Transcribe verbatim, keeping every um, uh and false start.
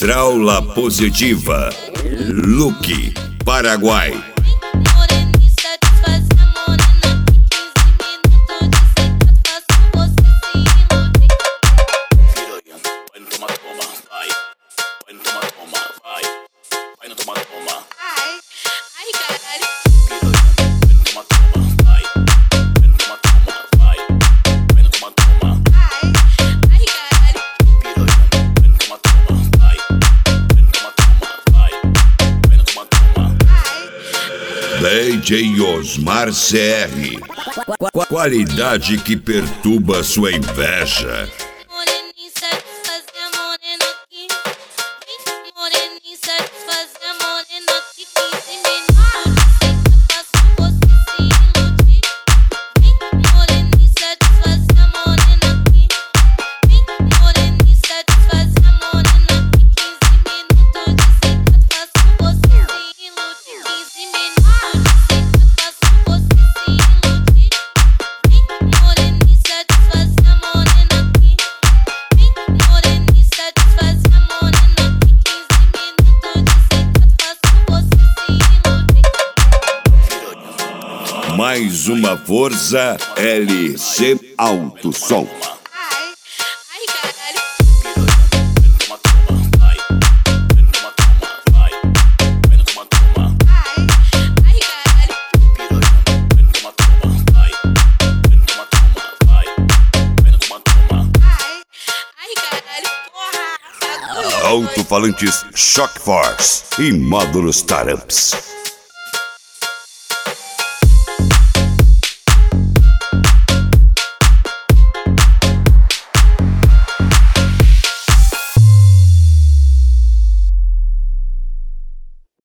Traula Positiva, Look, Paraguai. D J Osmar C R, qualidade que perturba sua inveja. Mais uma força, L C Alto Som. Alto-falantes Shock Force e módulos Taramps.